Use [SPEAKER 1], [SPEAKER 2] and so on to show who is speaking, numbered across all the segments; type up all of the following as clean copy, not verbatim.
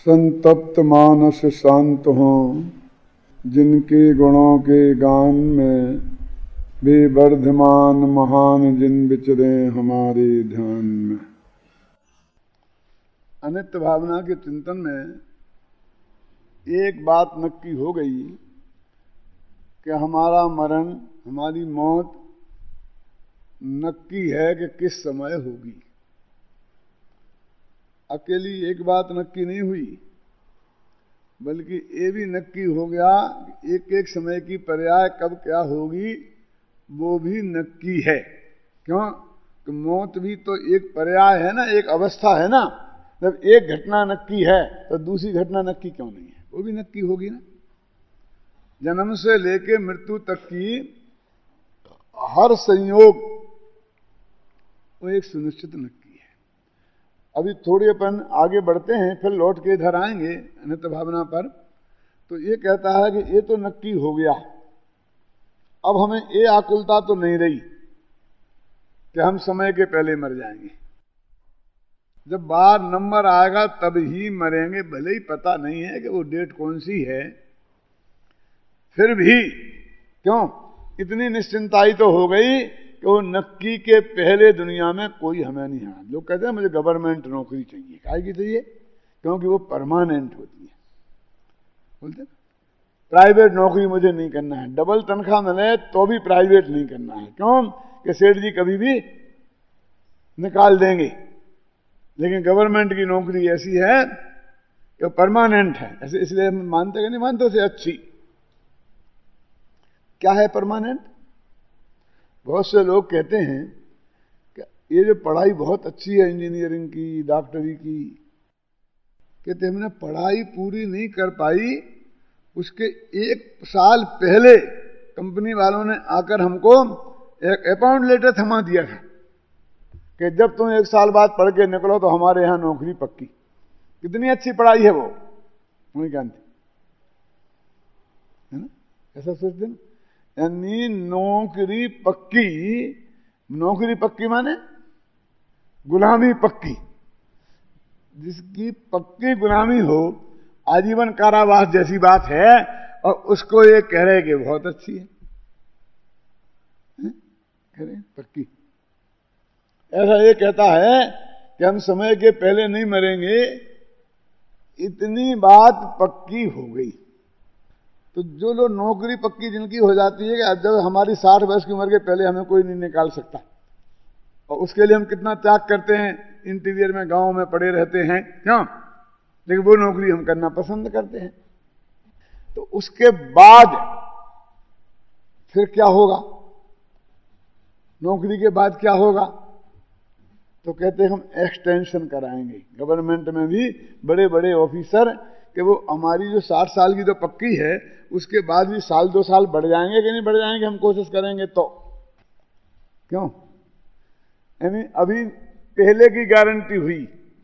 [SPEAKER 1] संतप्त मानस शांत हों, जिनके गुणों के गान में वे वर्धमान महान जिन विचरे हमारे ध्यान में। अनित्य भावना के चिंतन में एक बात नक्की हो गई कि हमारा मरण, हमारी मौत नक्की है कि किस समय होगी। अकेली एक बात नक्की नहीं हुई, बल्कि ये भी नक्की हो गया एक एक समय की पर्याय कब क्या होगी वो भी नक्की है। क्यों? कि मौत भी तो एक पर्याय है ना, एक अवस्था है ना। जब एक घटना नक्की है तो दूसरी घटना नक्की क्यों नहीं है? वो भी नक्की होगी ना। जन्म से लेके मृत्यु तक की हर संयोग वो एक सुनिश्चित नक्की है। अभी थोड़ी अपन आगे बढ़ते हैं, फिर लौट के इधर आएंगे अनित्य भावना पर। तो ये कहता है कि ये तो नक्की हो गया, अब हमें ये आकुलता तो नहीं रही कि हम समय के पहले मर जाएंगे। जब बार नंबर आएगा तब ही मरेंगे, भले ही पता नहीं है कि वो डेट कौन सी है, फिर भी क्यों इतनी निश्चिंताई तो हो गई कि वो नक्की के पहले दुनिया में कोई हमें नहीं है। लोग कहते हैं मुझे गवर्नमेंट नौकरी चाहिए, काहे की चाहिए? क्योंकि वो परमानेंट होती है। बोलते प्राइवेट नौकरी मुझे नहीं करना है, डबल तनख्वाह मिले तो भी प्राइवेट नहीं करना है। क्यों? कि सेठ जी कभी भी निकाल देंगे। लेकिन गवर्नमेंट की नौकरी ऐसी है कि परमानेंट है। ऐसे इसलिए हम मानते कि नहीं मानते उसे अच्छी। क्या है परमानेंट? बहुत से लोग कहते हैं कि ये जो पढ़ाई बहुत अच्छी है, इंजीनियरिंग की, डॉक्टरी की, कहते हमने पढ़ाई पूरी नहीं कर पाई, उसके एक साल पहले कंपनी वालों ने आकर हमको एक अपॉइंट लेटर थमा दिया था कि जब तुम एक साल बाद पढ़ के निकलो तो हमारे यहां नौकरी पक्की। कितनी अच्छी पढ़ाई है वो, नहीं जानते है ना? ऐसा सोचते ना, यानी नौकरी पक्की। नौकरी पक्की माने गुलामी पक्की। जिसकी पक्की गुलामी हो, आजीवन कारावास जैसी बात है, और उसको ये कह रहे कि बहुत अच्छी है, कह रहे पक्की। ऐसा ये कहता है कि हम समय के पहले नहीं मरेंगे, इतनी बात पक्की हो गई। तो जो लोग नौकरी पक्की जिनकी हो जाती है कि जब हमारी 60 वर्ष की उम्र के पहले हमें कोई नहीं निकाल सकता, और उसके लिए हम कितना त्याग करते हैं, इंटीरियर में गांव में पड़े रहते हैं, क्यों? लेकिन वो नौकरी हम करना पसंद करते हैं। तो उसके बाद फिर क्या होगा? नौकरी के बाद क्या होगा? तो कहते हैं हम एक्सटेंशन कराएंगे। गवर्नमेंट में भी बड़े बड़े ऑफिसर कि वो हमारी जो 60 साल की तो पक्की है, उसके बाद भी साल 2 साल बढ़ जाएंगे कि नहीं बढ़ जाएंगे, हम कोशिश करेंगे तो। क्यों? यानी अभी पहले की गारंटी हुई,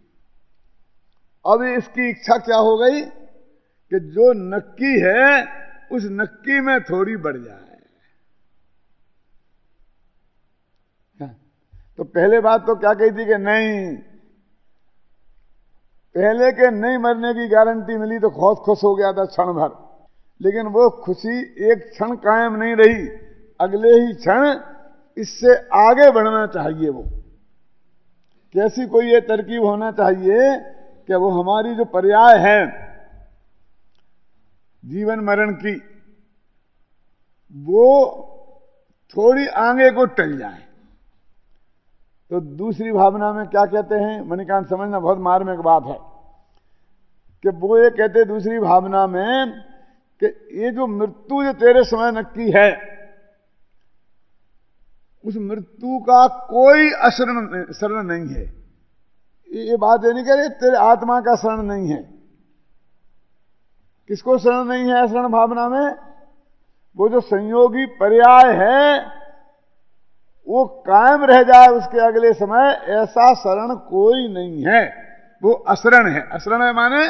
[SPEAKER 1] अब इसकी इच्छा क्या हो गई कि जो नक्की है उस नक्की में थोड़ी बढ़ जाए। तो पहले बात तो क्या कही थी कि नहीं, पहले के नहीं मरने की गारंटी मिली तो बहुत खुश हो गया था क्षण भर, लेकिन वो खुशी एक क्षण कायम नहीं रही। अगले ही क्षण इससे आगे बढ़ना चाहिए। वो कैसी कोई ये तरकीब होना चाहिए कि वो हमारी जो पर्याय है जीवन मरण की, वो थोड़ी आगे को टल जाए। तो दूसरी भावना में क्या कहते हैं, मणिकांत समझना बहुत मार्मिक बात है कि वो ये कहते दूसरी भावना में कि ये जो मृत्यु जो तेरे समय नक्की है, उस मृत्यु का कोई शरण नहीं है। ये बात ये नहीं कह रही तेरे आत्मा का शरण नहीं है। किसको शरण नहीं है शरण भावना में? वो जो संयोगी पर्याय है वो कायम रह जाए उसके अगले समय, ऐसा शरण कोई नहीं है। वो अशरण है। अशरण है माने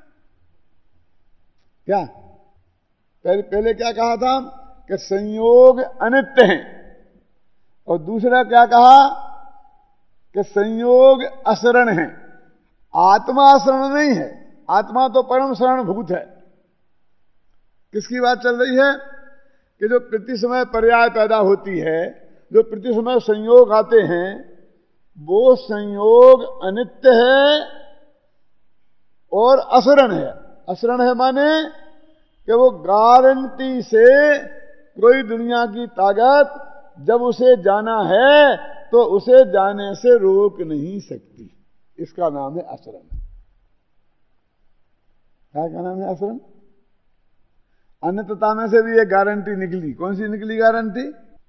[SPEAKER 1] क्या? पहले क्या कहा था कि संयोग अनित्य है, और दूसरा क्या कहा कि संयोग अशरण है। आत्मा अशरण नहीं है, आत्मा तो परम शरणभूत है। किसकी बात चल रही है कि जो प्रति समय पर्याय पैदा होती है, जो प्रति समय संयोग आते हैं, वो संयोग अनित्य है और असरण है। असरण है माने कि वो गारंटी से कोई दुनिया की ताकत जब उसे जाना है तो उसे जाने से रोक नहीं सकती। इसका नाम है असरण। क्या नाम है? असरण। अनित्यता में से भी एक गारंटी निकली। कौन सी निकली गारंटी?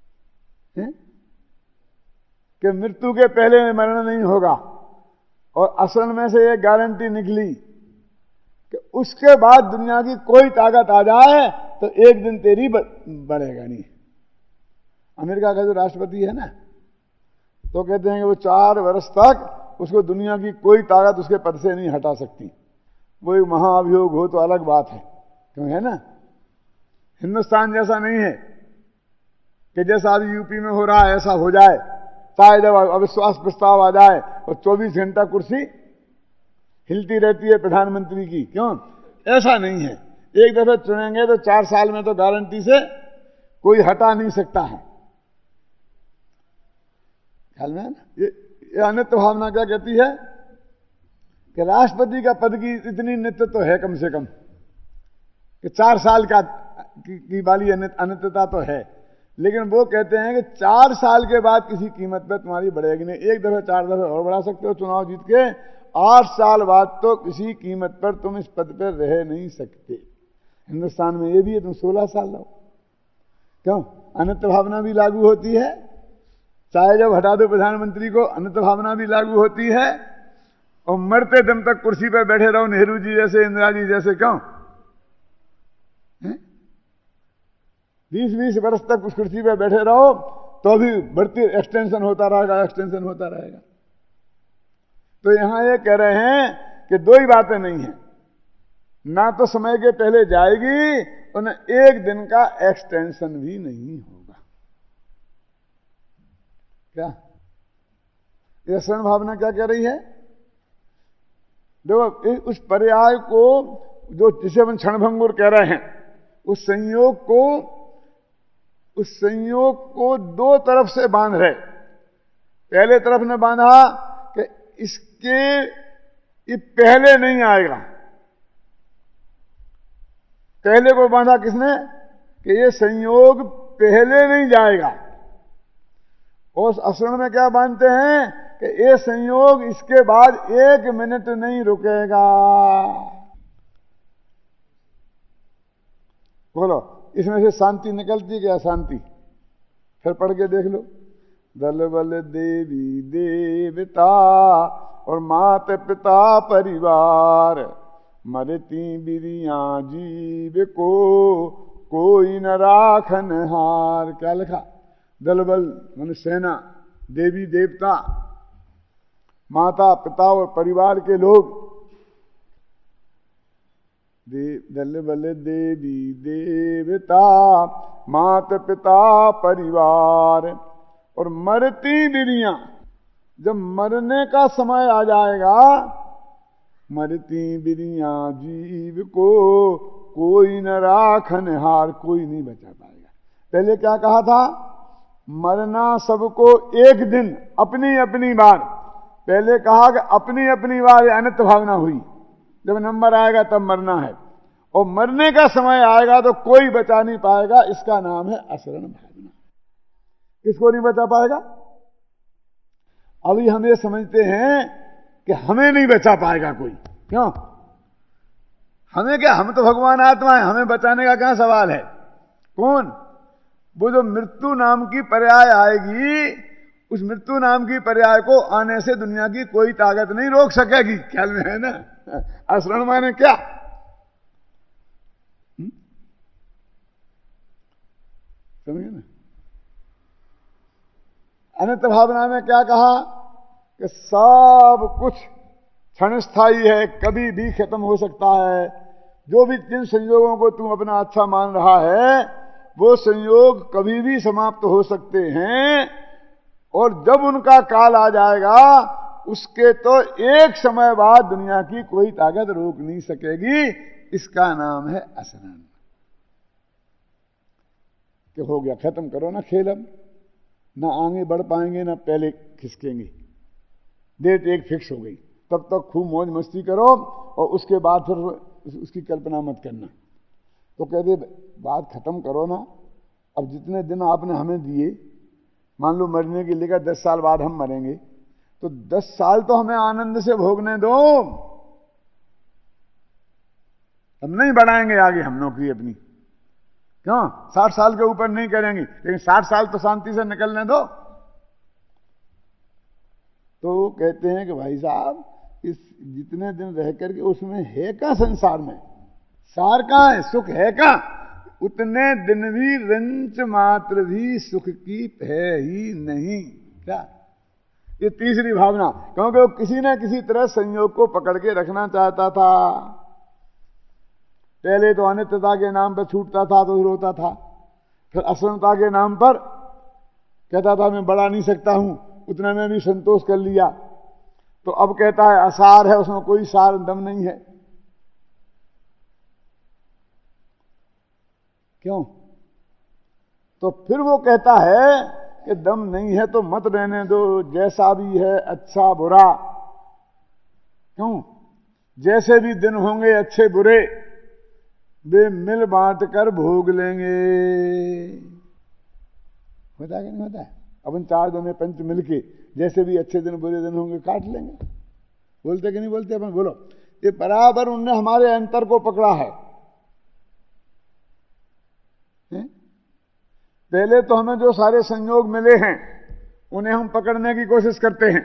[SPEAKER 1] कि मृत्यु के पहले में मरण नहीं होगा। और असरण में से एक गारंटी निकली कि उसके बाद दुनिया की कोई ताकत आ जाए तो एक दिन तेरी बढ़ेगा नहीं। अमेरिका का जो राष्ट्रपति है ना, तो कहते हैं कि वो 4 वर्ष तक उसको दुनिया की कोई ताकत उसके पद से नहीं हटा सकती। वो एक महाअभियोग हो तो अलग बात है, क्यों है ना। हिंदुस्तान जैसा नहीं है कि जैसा अभी यूपी में हो रहा है ऐसा हो जाए, चाहे जब अविश्वास प्रस्ताव आ जाए और 24 घंटा कुर्सी हिलती रहती है प्रधानमंत्री की। क्यों? ऐसा नहीं है। एक दफे चुनेंगे तो 4 साल में तो गारंटी से कोई हटा नहीं सकता है। ख्याल में है ना। ये अनित्य भावना क्या कहती है कि राष्ट्रपति का पद की इतनी नित्य तो है कम से कम कि 4 साल की वाली अनित्यता तो है, लेकिन वो कहते हैं कि 4 साल के बाद किसी कीमत पर तुम्हारी बढ़ेगी नहीं। एक दफे 4 दफे और बढ़ा सकते हो चुनाव जीत के, 8 साल बाद तो किसी कीमत पर तुम इस पद पर रह नहीं सकते। हिंदुस्तान में ये भी है, तुम 16 साल रहो। क्यों? अनित्य भावना भी लागू होती है। चाहे जब हटा दो प्रधानमंत्री को, अनित्य भावना भी लागू होती है। और मरते दम तक कुर्सी पर बैठे रहो, नेहरू जी जैसे, इंदिरा जी जैसे। क्यों? 20-20 वर्ष तक उस कुर्सी पर बैठे रहो तो भी बढ़ती एक्सटेंशन होता रहेगा, एक्सटेंशन होता रहेगा। तो यहां ये कह रहे हैं कि 2 ही बातें नहीं है, ना तो समय के पहले जाएगी और न एक दिन का एक्सटेंशन भी नहीं होगा। क्या यह शरण भावना क्या कह रही है? देखो, उस पर्याय को जो जिसे हम क्षणभंगुर कह रहे हैं, उस संयोग को 2 तरफ से बांध रहे। पहले तरफ ने बांधा कि ये पहले नहीं आएगा। पहले को बांधा किसने? कि ये संयोग पहले नहीं जाएगा। और असरण में क्या बांधते हैं कि ये संयोग इसके बाद 1 मिनट नहीं रुकेगा। बोलो, इसमें से शांति निकलती है क्या? शांति फिर पढ़ के देख लो। दल बल देवी देवता और मात पिता परिवार, मरती बिरियां जीव को कोई न राखन हार। क्या लिखा? दल बल माने सेना, देवी देवता, माता पिता और परिवार के लोग। दल बल देवी देवता, माता पिता परिवार और मरती बिरियां। जब मरने का समय आ जाएगा, मरती बिरियां जीव को कोई न राखन हार। कोई नहीं बचा पाएगा। पहले क्या कहा था? मरना सबको एक दिन, अपनी अपनी बार। पहले कहा कि अपनी अपनी बार अनित्य भावना हुई। जब नंबर आएगा तब मरना है, और मरने का समय आएगा तो कोई बचा नहीं पाएगा। इसका नाम है असरण भावना। किसको नहीं बचा पाएगा? अभी हम ये समझते हैं कि हमें नहीं बचा पाएगा कोई। क्यों? हमें क्या? हम तो भगवान आत्मा है, हमें बचाने का क्या सवाल है? कौन? वो जो मृत्यु नाम की पर्याय आएगी, उस मृत्यु नाम की पर्याय को आने से दुनिया की कोई ताकत नहीं रोक सकेगी। ख्याल में है ना? असरण माने क्या? समझे ना? अनित्य भावना में क्या कहा कि सब कुछ क्षणस्थायी है, कभी भी खत्म हो सकता है। जो भी जिन संयोगों को तुम अपना अच्छा मान रहा है, वो संयोग कभी भी समाप्त हो सकते हैं। और जब उनका काल आ जाएगा उसके तो एक समय बाद दुनिया की कोई ताकत रोक नहीं सकेगी। इसका नाम है असरण। कि हो गया, खत्म करो ना खेल, अब ना आगे बढ़ पाएंगे ना पहले खिसकेंगे। डेट एक फिक्स हो गई, तब तक खूब मौज मस्ती करो और उसके बाद फिर उसकी कल्पना मत करना। तो कहते बात खत्म करो ना, अब जितने दिन आपने हमें दिए, मान लो मरने के लिए 10 साल बाद हम मरेंगे, तो 10 साल तो हमें आनंद से भोगने दो। हम नहीं बढ़ाएंगे आगे हम नौकरी अपनी, क्यों 60 साल के ऊपर नहीं करेंगे, लेकिन 60 साल तो शांति से निकलने दो। तो वो कहते हैं कि भाई साहब, इस जितने दिन रह करके उसमें है का संसार में, सार कहां है, सुख है का? उतने दिन भी रंच मात्र भी सुख की है ही नहीं। क्या ये तीसरी भावना, क्योंकि वो किसी न किसी तरह संयोग को पकड़ के रखना चाहता था। पहले तो अनित्यता के नाम पर छूटता था तो रोता था, फिर असरणता के नाम पर कहता था मैं बढ़ा नहीं सकता हूं, उतने में भी संतोष कर लिया। तो अब कहता है असार है, उसमें कोई सार दम नहीं है। क्यों? तो फिर वो कहता है कि दम नहीं है तो मत रहने दो, जैसा भी है अच्छा बुरा। क्यों? जैसे भी दिन होंगे अच्छे बुरे, वे मिल बांट कर भोग लेंगे। होता है कि नहीं होता है? अपन 4 दोने पंच मिलके जैसे भी अच्छे दिन बुरे दिन होंगे काट लेंगे। बोलते कि नहीं बोलते अपन? बोलो। ये बराबर उनने हमारे अंतर को पकड़ा है। पहले तो हमें जो सारे संयोग मिले हैं उन्हें हम पकड़ने की कोशिश करते हैं।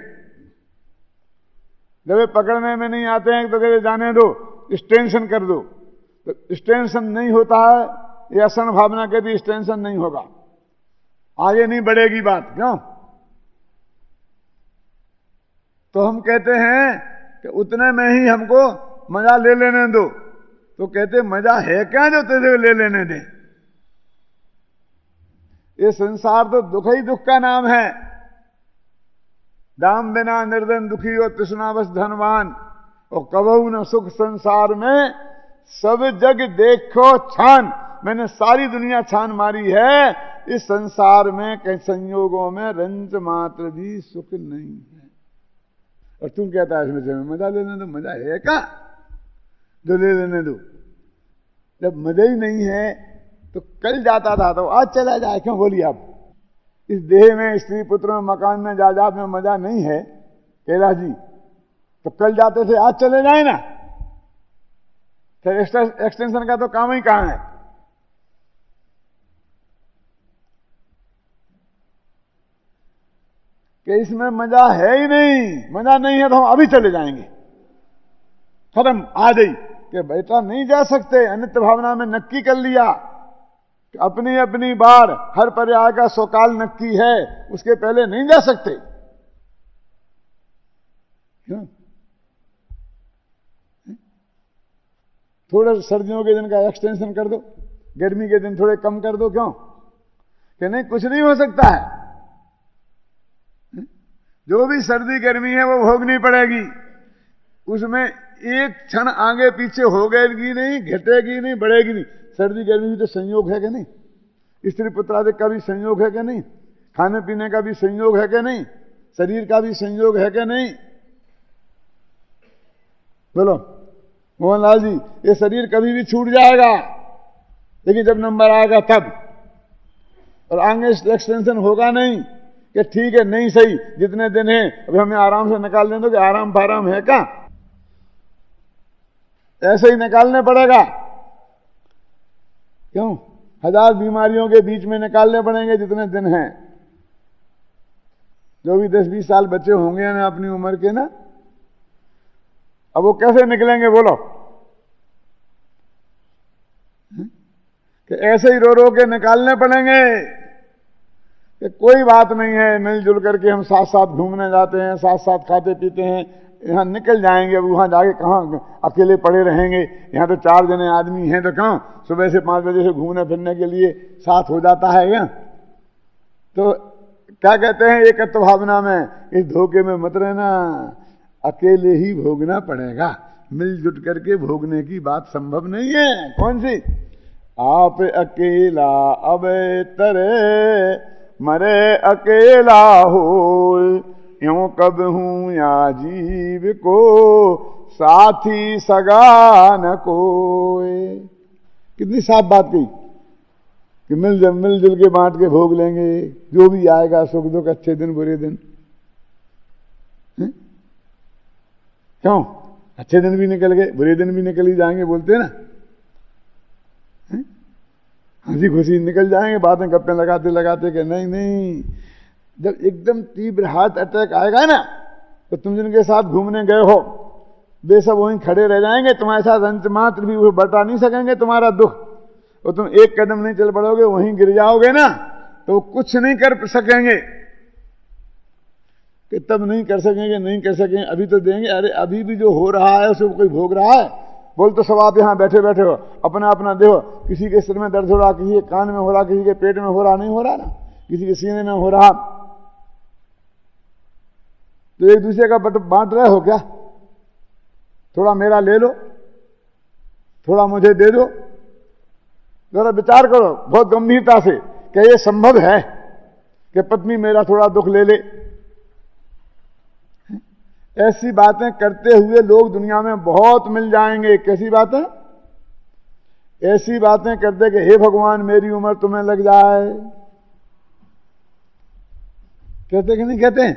[SPEAKER 1] जब वे पकड़ने में नहीं आते हैं तो कहते जाने दो, एक्सटेंशन कर दो। तो एक्सटेंशन नहीं होता है, ये असरण भावना कहती एक्सटेंशन नहीं होगा, आगे नहीं बढ़ेगी बात। क्यों? तो हम कहते हैं कि उतने में ही हमको मजा ले लेने दो। तो कहते मजा है क्या जो तुझे ले लेने दे? ये संसार तो दुख ही दुख का नाम है। दाम बिना निर्धन दुखी और तृष्णावश धनवान, और कबहू न सुख संसार में, सब जग देखो छान। मैंने सारी दुनिया छान मारी है, इस संसार में कई संयोगों में रंज मात्र भी सुख नहीं है। और तुम कहता है इसमें से मजा लेने दो, मजा है क्या जो ले लेने दो? जब मजा ही नहीं है तो कल जाता था तो आज चला जाए। क्यों बोलिए आप? इस देह में, स्त्री पुत्र में, मकान में, जायदाद में मजा नहीं है कैलाश जी, तो कल जाते थे आज चले जाए ना। फिर एक्सटेंशन का तो काम ही कहां है? कि इसमें मजा है ही नहीं। मजा नहीं है तो हम अभी चले जाएंगे, खत्म आ गई। कि बेटा नहीं जा सकते, अनित्य भावना में नक्की कर लिया कि अपनी अपनी बार, हर पर्याय का स्वकाल नक्की है, उसके पहले नहीं जा सकते। क्यों? थोड़े सर्दियों के दिन का एक्सटेंशन कर दो, गर्मी के दिन थोड़े कम कर दो। क्यों? कि नहीं कुछ नहीं हो सकता है। जो भी सर्दी गर्मी है वो भोगनी पड़ेगी, उसमें एक क्षण आगे पीछे हो गएगी नहीं, घटेगी नहीं, बढ़ेगी नहीं। सर्दी गर्मी भी तो संयोग है कि नहीं? स्त्री पुत्रादि का भी संयोग है कि नहीं? खाने पीने का भी संयोग है कि नहीं? शरीर का भी संयोग है कि नहीं? बोलो मोहनलाल जी, ये शरीर कभी भी छूट जाएगा, लेकिन जब नंबर आएगा तब। और आगे एक्सटेंशन होगा नहीं कि ठीक है नहीं सही, जितने दिन है अभी हमें आराम से निकाल लें। तो कि आराम फाराम है क्या? ऐसे ही निकालने पड़ेगा। क्यों? 1000 बीमारियों के बीच में निकालने पड़ेंगे जितने दिन हैं। जो भी 10-20 साल बच्चे होंगे ना अपनी उम्र के ना, अब वो कैसे निकलेंगे बोलो? कि ऐसे ही रो रो के निकालने पड़ेंगे कि कोई बात नहीं है, मिलजुल करके हम साथ साथ घूमने जाते हैं, साथ साथ खाते पीते हैं, यहां निकल जाएंगे। अब वहां जाके कहां अकेले पड़े रहेंगे? यहां तो 4 जने आदमी हैं, तो कहां सुबह से 5 बजे से घूमने फिरने के लिए साथ हो जाता है क्या? तो क्या कहते हैं एकत्व भावना में, इस धोखे में मत रहना, अकेले ही भोगना पड़ेगा, मिलजुल करके भोगने की बात संभव नहीं है। कौन सी? आप अकेला अब तरे मरे अकेला हो, यूं कब हूं या जीव को साथी सगा न कोई। कितनी साफ बात कही कि मिलजुल के बांट के भोग लेंगे, जो भी आएगा सुख दुख, अच्छे दिन बुरे दिन। क्यों? अच्छे दिन भी निकल गए, बुरे दिन भी निकल ही जाएंगे, बोलते हैं ना, हंसी खुशी निकल जाएंगे, बातें गप्पे लगाते लगाते कि नहीं नहीं। जब एकदम तीव्र हार्ट अटैक आएगा ना, तो तुम जिनके साथ घूमने गए हो वे सब वहीं खड़े रह जाएंगे, तुम्हारे साथ अंश मात्र भी वो बता नहीं सकेंगे तुम्हारा दुख, और तुम एक कदम नहीं चल पड़ोगे, वहीं गिर जाओगे ना, तो वो कुछ नहीं कर सकेंगे। कि तब नहीं कर सकेंगे, नहीं कर सकेंगे, अभी तो देंगे। अरे अभी भी जो हो रहा है उसे कोई भोग रहा है? बोल तो सब आप यहां बैठे बैठे हो, अपना अपना देखो, किसी के सिर में दर्द हो रहा, किसी के कान में हो रहा, किसी के पेट में हो रहा, नहीं हो रहा ना, किसी के सीने में हो रहा, तो एक दूसरे का बांट रहे हो क्या? थोड़ा मेरा ले लो, थोड़ा मुझे दे दो। जरा विचार करो बहुत गंभीरता से, क्या ये संभव है कि पत्नी मेरा थोड़ा दुख ले ले? ऐसी बातें करते हुए लोग दुनिया में बहुत मिल जाएंगे। कैसी बातें? ऐसी बातें करते कि हे भगवान मेरी उम्र तुम्हें लग जाए। कहते कि नहीं कहते?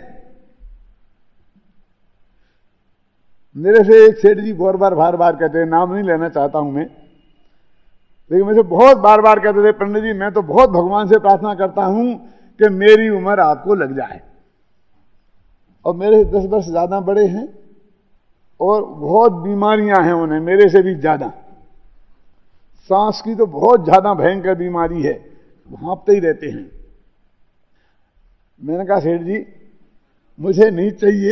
[SPEAKER 1] मेरे से एक सेठ जी बार बार कहते हैं, नाम नहीं लेना चाहता हूं मैं, लेकिन मुझे बहुत बार कहते थे, पंडित जी मैं तो बहुत भगवान से प्रार्थना करता हूं कि मेरी उम्र आपको लग जाए। और मेरे 10 वर्ष ज्यादा बड़े हैं और बहुत बीमारियां हैं उन्हें, मेरे से भी ज्यादा। सांस की तो बहुत ज्यादा भयंकर बीमारी है, भांपते ही रहते हैं। मैंने कहा सेठ जी मुझे नहीं चाहिए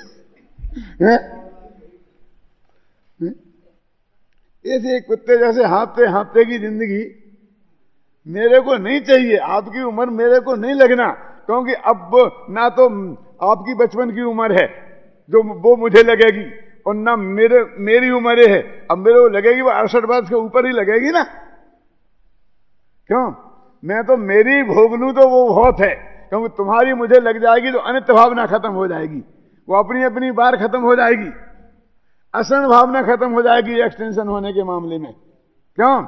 [SPEAKER 1] ऐसे कुत्ते जैसे हाँपते की जिंदगी मेरे को नहीं चाहिए। आपकी उम्र मेरे को नहीं लगना, क्योंकि अब ना तो आपकी बचपन की उम्र है जो वो मुझे लगेगी, और ना मेरी उम्र है अब मेरे को लगेगी, वो 68 वर्ष के ऊपर ही लगेगी ना। क्यों? मैं तो मेरी भोग लूं तो वो बहुत है, क्योंकि तुम्हारी मुझे लग जाएगी तो अनित्य भावना खत्म हो जाएगी, वो अपनी अपनी बार खत्म हो जाएगी, असरण भावना खत्म हो जाएगी एक्सटेंशन होने के मामले में। क्यों?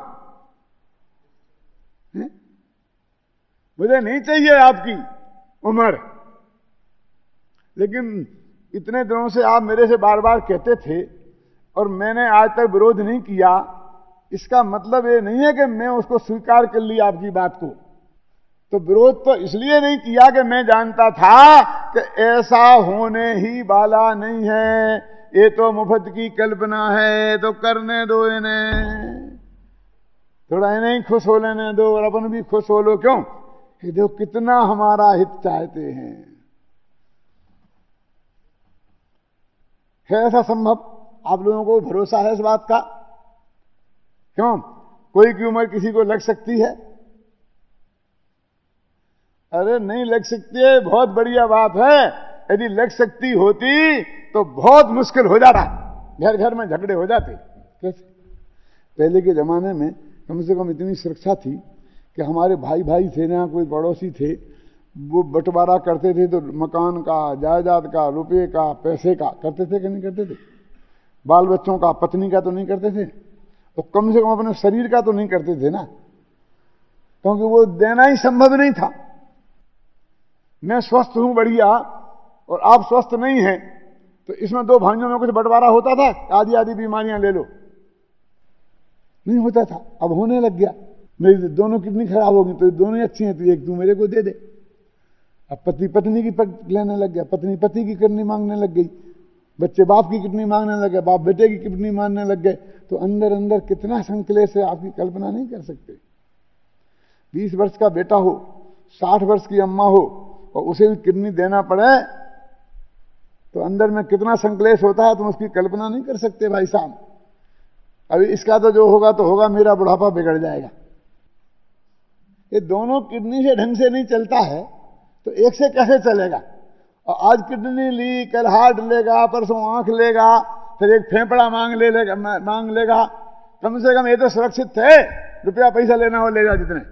[SPEAKER 1] मुझे नहीं चाहिए आपकी उम्र, लेकिन इतने दिनों से आप मेरे से बार कहते थे और मैंने आज तक विरोध नहीं किया। इसका मतलब ये नहीं है कि मैं उसको स्वीकार कर ली आपकी बात को। तो विरोध तो इसलिए नहीं किया कि मैं जानता था कि ऐसा होने ही वाला नहीं है, ये तो मुफ्त की कल्पना है, तो करने दो इन्हें, थोड़ा इन्हें खुश हो लेने दो और अपन भी खुश हो लो। क्यों? ये देखो कितना हमारा हित चाहते हैं। है ऐसा संभव? आप लोगों को भरोसा है इस बात का? क्यों? कोई की उम्र किसी को लग सकती है? अरे नहीं लग सकती है, बहुत बढ़िया बात है। यदि लग सकती होती तो बहुत मुश्किल हो जाता, घर घर में झगड़े हो जाते। कैसे? पहले के जमाने में कम से कम इतनी सुरक्षा थी कि हमारे भाई थे ना, कोई पड़ोसी थे, वो बंटवारा करते थे तो मकान का, जायदाद का, रुपये का, पैसे का करते थे कि नहीं करते थे? बाल बच्चों का, पत्नी का तो नहीं करते थे, तो कम से कम अपने शरीर का तो नहीं करते थे ना, क्योंकि वो देना ही संभव नहीं था। मैं स्वस्थ हूं बढ़िया और आप स्वस्थ नहीं हैं, तो इसमें दो भाइयों में कुछ बंटवारा होता था? आधी आधी बीमारियां ले लो, नहीं होता था। अब होने लग गया। मेरी दोनों किडनी खराब होगी तो दोनों ही अच्छी हैं, तो एक तू मेरे को दे दे। अब पति पत्नी की लेने लग गया, पत्नी पति की किडनी मांगने लग गई, बच्चे बाप की किडनी मांगने लग गए, बाप बेटे की किडनी मांगने लग गए। तो अंदर अंदर कितना संकलेश है, आपकी कल्पना नहीं कर सकते। 20 वर्ष का बेटा हो, 60 वर्ष की अम्मा हो और उसे भी किडनी देना पड़े तो अंदर में कितना संकलेश होता है, तुम उसकी कल्पना नहीं कर सकते भाई साहब। अभी इसका तो जो होगा तो होगा, मेरा बुढ़ापा बिगड़ जाएगा। ये दोनों किडनी से ढंग से नहीं चलता है तो एक से कैसे चलेगा? और आज किडनी ली, कल हार्ट लेगा, परसों आंख लेगा, फिर एक फेफड़ा मांग लेगा। कम से कम ये तो सुरक्षित है, रुपया पैसा लेना हो ले जा जितने।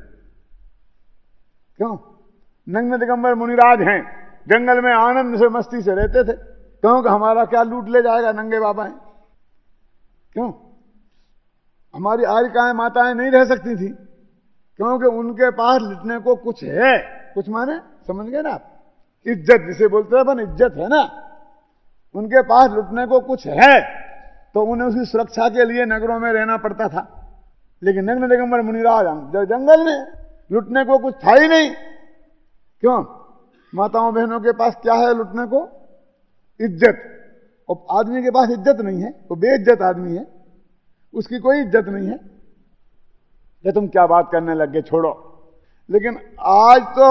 [SPEAKER 1] क्यों? नग्न दिगंबर मुनिराज हैं, जंगल में आनंद से मस्ती से रहते थे। क्योंकि हमारा क्या लूट ले जाएगा नंगे बाबा हैं? क्यों? हमारी आर्यकाएं माताएं नहीं रह सकती थी, क्योंकि उनके पास लुटने को कुछ है। कुछ माने समझ गए ना आप? इज्जत जिसे बोलते हैं अपन, इज्जत है ना, उनके पास लुटने को कुछ है, तो उन्हें उसकी सुरक्षा के लिए नगरों में रहना पड़ता था। लेकिन नग्न दिगंबर मुनिराज जंगल में, लुटने को कुछ था ही नहीं। क्यों? माताओं बहनों के पास क्या है लुटने को? इज्जत। और आदमी के पास इज्जत नहीं है, वो बेइज्जत आदमी है, उसकी कोई इज्जत नहीं है। ये तुम क्या बात करने लग गए, छोड़ो। लेकिन आज तो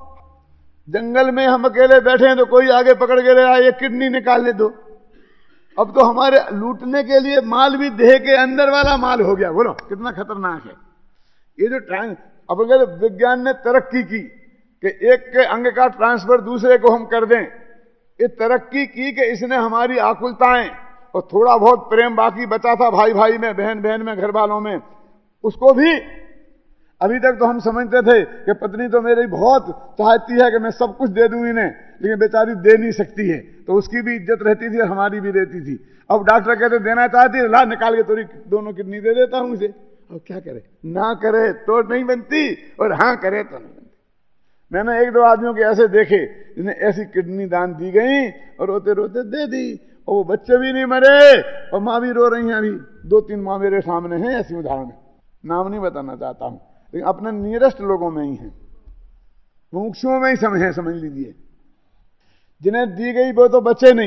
[SPEAKER 1] जंगल में हम अकेले बैठे हैं तो कोई आगे पकड़ के रहा, ये किडनी निकाल ले दो। अब तो हमारे लूटने के लिए माल भी देह के अंदर वाला माल हो गया। बोलो कितना खतरनाक है ये जो अब अगर विज्ञान ने तरक्की की कि एक के अंग का ट्रांसफर दूसरे को हम कर दें, ये तरक्की की कि इसने हमारी आकुलताएं और थोड़ा बहुत प्रेम बाकी बचा था भाई भाई में, बहन बहन में, घर वालों में, उसको भी अभी तक तो हम समझते थे कि पत्नी तो मेरी बहुत चाहती है कि मैं सब कुछ दे दूं इन्हें, लेकिन बेचारी दे नहीं सकती है, तो उसकी भी इज्जत रहती थी और हमारी भी रहती थी। अब डॉक्टर कहते देना चाहती है, ला निकाल के थोड़ी दोनों किडनी दे देता हूं इसे। अब क्या करे? ना करे तो नहीं बनती और हाँ करे तो नहीं बनती। मैंने एक दो आदमियों के ऐसे देखे जिन्हें ऐसी किडनी दान दी गई और रोते रोते दे दी, और वो बच्चे भी नहीं मरे और माँ भी रो रही हैं। अभी 2-3 माँ मेरे सामने हैं ऐसी उदाहरण, नाम नहीं बताना चाहता हूं, लेकिन अपने नियरेस्ट लोगों में ही है, मुमुक्षुओं में ही समझ लीजिए। जिन्हें दी गई वो तो बचे नहीं,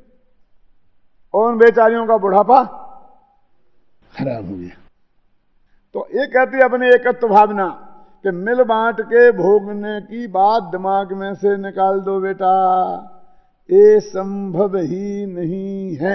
[SPEAKER 1] और उन बेचारियों का बुढ़ापा खराब हो गया। तो ये कहती अपनी एकत्व भावना कि मिल बांट के भोगने की बात दिमाग में से निकाल दो बेटा, ये संभव ही नहीं है।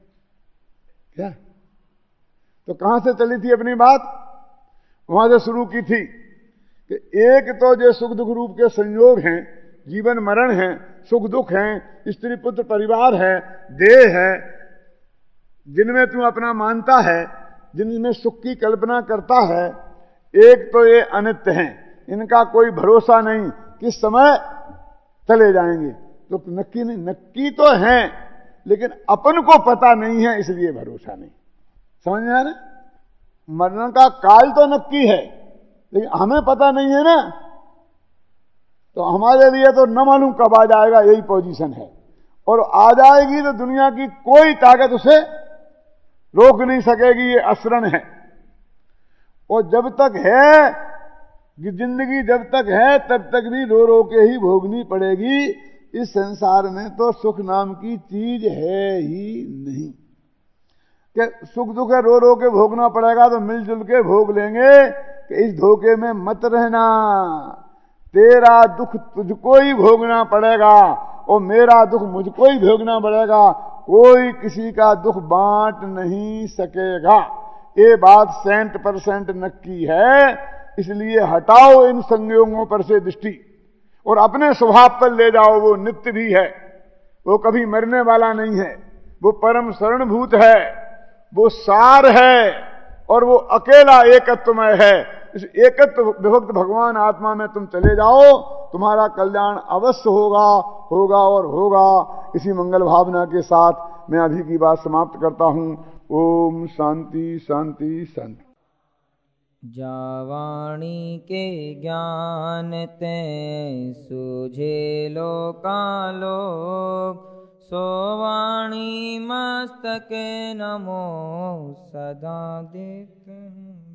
[SPEAKER 1] क्या? तो कहां से चली थी अपनी बात? वहां से शुरू की थी कि एक तो जो सुख दुख रूप के संयोग हैं, जीवन मरण है, सुख दुख हैं, स्त्री पुत्र परिवार है, देह है, जिनमें तू अपना मानता है, जिनमें सुख की कल्पना करता है, एक तो ये अनित्य हैं, इनका कोई भरोसा नहीं, किस समय चले जाएंगे। तो नक्की नहीं, नक्की तो हैं लेकिन अपन को पता नहीं है, इसलिए भरोसा नहीं। समझ में आ रहा? मरने का काल तो नक्की है, लेकिन हमें पता नहीं है ना, तो हमारे लिए तो न मालूम कब आ जाएगा, यही पोजीशन है। और आ जाएगी तो दुनिया की कोई ताकत उसे रोक नहीं सकेगी, ये असरण है। और जब तक है जिंदगी, जब तक है तब तक भी रो रो के ही भोगनी पड़ेगी। इस संसार में तो सुख नाम की चीज है ही नहीं कि सुख दुख है रो रो के भोगना पड़ेगा, तो मिलजुल के भोग लेंगे। कि इस धोखे में मत रहना, तेरा दुख तुझको ही भोगना पड़ेगा और मेरा दुख मुझको ही भोगना पड़ेगा, कोई किसी का दुख बांट नहीं सकेगा। ये बात 100% नक्की है। इसलिए हटाओ इन संयोगों पर से दृष्टि और अपने स्वभाव पर ले जाओ। वो नित्य भी है, वो कभी मरने वाला नहीं है, वो परम शरणभूत है, वो सार है और वो अकेला एकत्वमय है। इस एकत्व विभक्त भगवान आत्मा में तुम चले जाओ, तुम्हारा कल्याण अवश्य होगा, होगा और होगा। इसी मंगल भावना के साथ मैं अभी की बात समाप्त करता हूं। ओम शांति शांति शांति।
[SPEAKER 2] जावाणी के ज्ञान ते सूझे लोकालोक, सोवाणी मस्तके नमो सदा देत हूँ।